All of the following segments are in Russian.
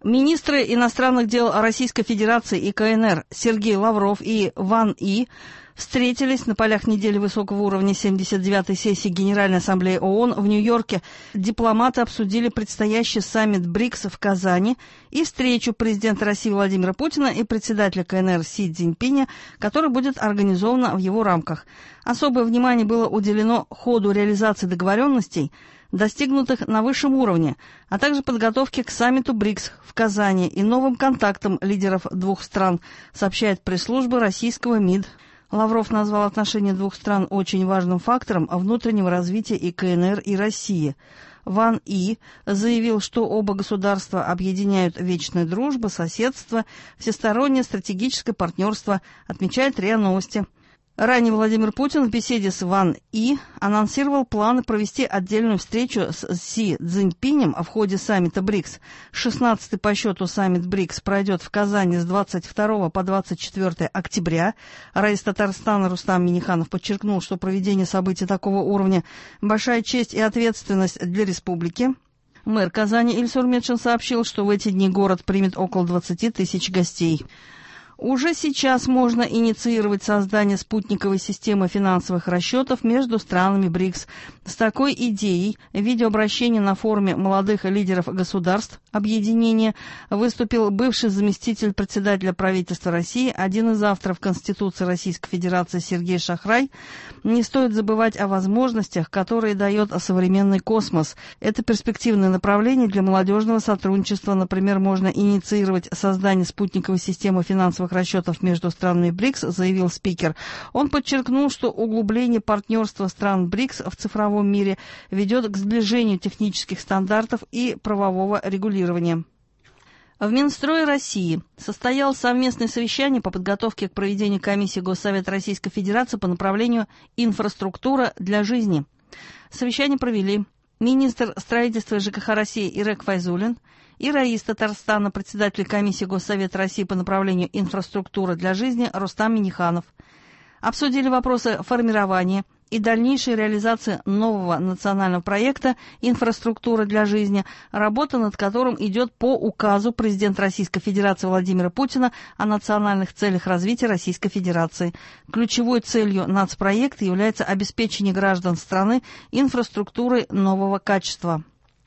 Министры иностранных дел Российской Федерации и КНР Сергей Лавров и Ван И встретились на полях недели высокого уровня 79-й сессии Генеральной Ассамблеи ООН в Нью-Йорке. Дипломаты обсудили предстоящий саммит БРИКС в Казани и встречу президента России Владимира Путина и председателя КНР Си Цзиньпиня, которая будет организована в его рамках. Особое внимание было уделено ходу реализации договоренностей, достигнутых на высшем уровне, а также подготовке к саммиту БРИКС в Казани и новым контактам лидеров двух стран, сообщает пресс-служба российского МИД. Лавров назвал отношения двух стран очень важным фактором внутреннего развития и КНР, и России. Ван И заявил, что оба государства объединяют вечная дружба, соседство, всестороннее стратегическое партнерство, отмечает РИА Новости. Ранее Владимир Путин в беседе с Ван И анонсировал планы провести отдельную встречу с Си Цзиньпинем в ходе саммита БРИКС. 16-й по счету саммит БРИКС пройдет в Казани с 22 по 24 октября. Раис Татарстана Рустам Минниханов подчеркнул, что проведение событий такого уровня – большая честь и ответственность для республики. Мэр Казани Ильсур Метшин сообщил, что в эти дни город примет около 20 тысяч гостей. Уже сейчас можно инициировать создание спутниковой системы финансовых расчетов между странами БРИКС. С такой идеей в видеообращении на форуме молодых лидеров государств объединения выступил бывший заместитель председателя правительства России, один из авторов Конституции Российской Федерации Сергей Шахрай. Не стоит забывать о возможностях, которые дает современный космос. Это перспективное направление для молодежного сотрудничества. Например, можно инициировать создание спутниковой системы финансовых расчетов между странами БРИКС, заявил спикер. Он подчеркнул, что углубление партнерства стран БРИКС в цифровом мире ведет к сближению технических стандартов и правового регулирования. В Минстрое России состоялось совместное совещание по подготовке к проведению комиссии Госсовета Российской Федерации по направлению «Инфраструктура для жизни». Совещание провели министр строительства и ЖКХ России Ирек Файзуллин и раис Татарстана, председатель комиссии Госсовета России по направлению «Инфраструктура для жизни» Рустам Минниханов. Обсудили вопросы формирования и дальнейшей реализации нового национального проекта «Инфраструктура для жизни», работа над которым идет по указу президента Российской Федерации Владимира Путина о национальных целях развития Российской Федерации. Ключевой целью нацпроекта является обеспечение граждан страны инфраструктурой нового качества.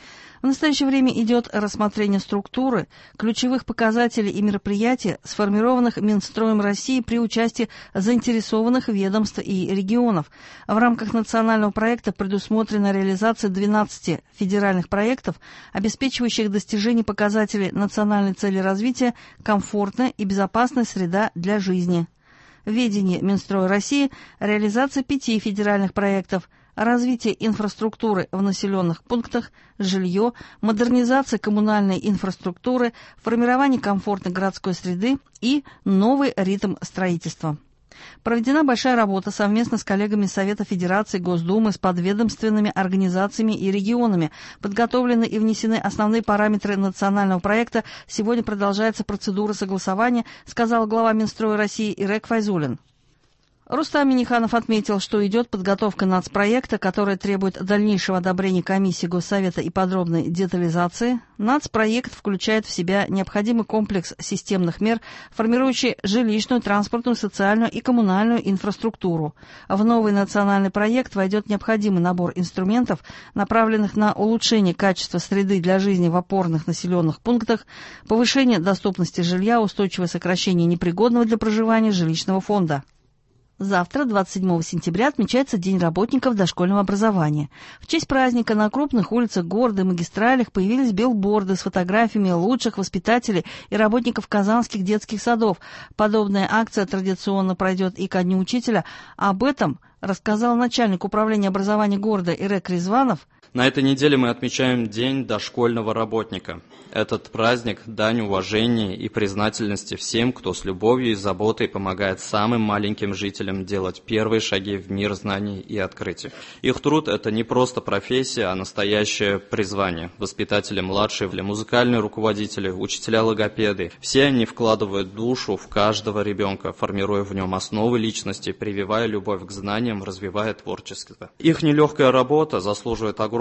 В настоящее время идет рассмотрение структуры, ключевых показателей и мероприятий, сформированных Минстроем России при участии заинтересованных ведомств и регионов. В рамках национального проекта предусмотрена реализация 12 федеральных проектов, обеспечивающих достижение показателей национальной цели развития «Комфортная и безопасная среда для жизни». В ведении Минстроя России реализация 5 федеральных проектов: развитие инфраструктуры в населенных пунктах, жилье, модернизация коммунальной инфраструктуры, формирование комфортной городской среды и новый ритм строительства. Проведена большая работа совместно с коллегами Совета Федерации, Госдумы, с подведомственными организациями и регионами. Подготовлены и внесены основные параметры национального проекта. Сегодня продолжается процедура согласования, сказал глава Минстроя России Ирек Файзуллин. Рустам Минниханов отметил, что идет подготовка нацпроекта, которая требует дальнейшего одобрения комиссии Госсовета и подробной детализации. Нацпроект включает в себя необходимый комплекс системных мер, формирующий жилищную, транспортную, социальную и коммунальную инфраструктуру. В новый национальный проект войдет необходимый набор инструментов, направленных на улучшение качества среды для жизни в опорных населенных пунктах, повышение доступности жилья, устойчивое сокращение непригодного для проживания жилищного фонда. Завтра, 27 сентября, отмечается День работников дошкольного образования. В честь праздника на крупных улицах города и магистралях появились билборды с фотографиями лучших воспитателей и работников казанских детских садов. Подобная акция традиционно пройдет и ко Дню учителя. Об этом рассказал начальник управления образования города Ирек Резванов. На этой неделе мы отмечаем День дошкольного работника. Этот праздник – дань уважения и признательности всем, кто с любовью и заботой помогает самым маленьким жителям делать первые шаги в мир знаний и открытий. Их труд – это не просто профессия, а настоящее призвание. Воспитатели младшие, музыкальные руководители, учителя-логопеды – все они вкладывают душу в каждого ребенка, формируя в нем основы личности, прививая любовь к знаниям, развивая творчество. Их нелегкая работа заслуживает огромного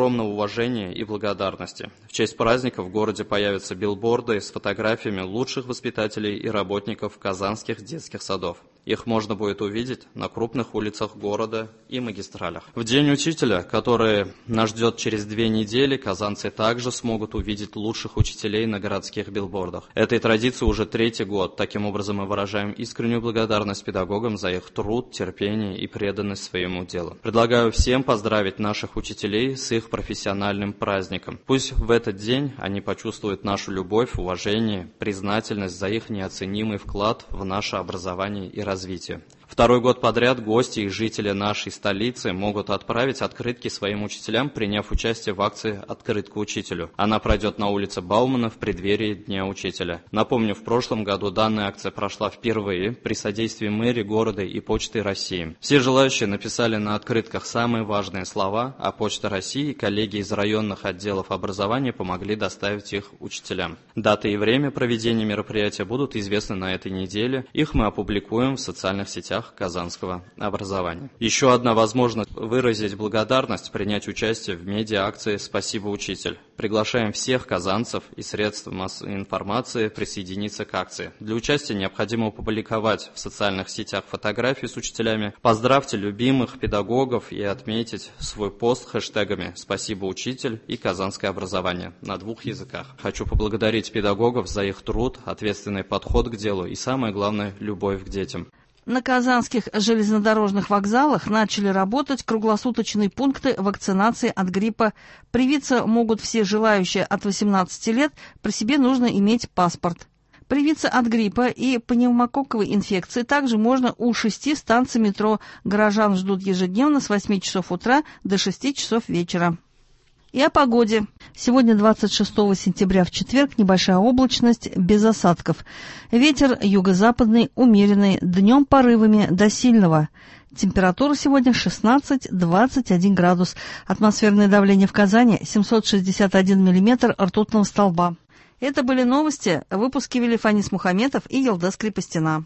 огромного уважения и благодарности. В честь праздника в городе появятся билборды с фотографиями лучших воспитателей и работников казанских детских садов. Их можно будет увидеть на крупных улицах города и магистралях. В День учителя, который нас ждет через 2 недели, казанцы также смогут увидеть лучших учителей на городских билбордах. Этой традиции уже 3-й год. Таким образом, мы выражаем искреннюю благодарность педагогам за их труд, терпение и преданность своему делу. Предлагаю всем поздравить наших учителей с их профессиональным праздником. Пусть в этот день они почувствуют нашу любовь, уважение, признательность за их неоценимый вклад в наше образование и развитие. 2-й год подряд гости и жители нашей столицы могут отправить открытки своим учителям, приняв участие в акции «Открытка учителю». Она пройдет на улице Баумана в преддверии Дня учителя. Напомню, в прошлом году данная акция прошла впервые при содействии мэрии города и Почты России. Все желающие написали на открытках самые важные слова, а Почта России и коллеги из районных отделов образования помогли доставить их учителям. Дата и время проведения мероприятия будут известны на этой неделе. Их мы опубликуем в социальных сетях казанского образования. Еще одна возможность выразить благодарность, принять участие в медиа-акции «Спасибо, учитель». Приглашаем всех казанцев и средств массовой информации присоединиться к акции. Для участия необходимо опубликовать в социальных сетях фотографии с учителями, поздравьте любимых педагогов и отметить свой пост хэштегами «Спасибо, учитель» и «Казанское образование» на 2 языках. Хочу поблагодарить педагогов за их труд, ответственный подход к делу и, самое главное, любовь к детям. На казанских железнодорожных вокзалах начали работать круглосуточные пункты вакцинации от гриппа. Привиться могут все желающие от 18 лет, при себе нужно иметь паспорт. Привиться от гриппа и пневмококковой инфекции также можно у 6 станций метро. Горожан ждут ежедневно с 8 часов утра до 6 часов вечера. И о погоде. Сегодня, 26 сентября, в четверг, небольшая облачность, без осадков. Ветер юго-западный, умеренный, днем порывами до сильного. Температура сегодня 16-21 градус. Атмосферное давление в Казани 761 миллиметр ртутного столба. Это были новости. Выпуски вели Фанис Мухаметов и Елдас Крепостина.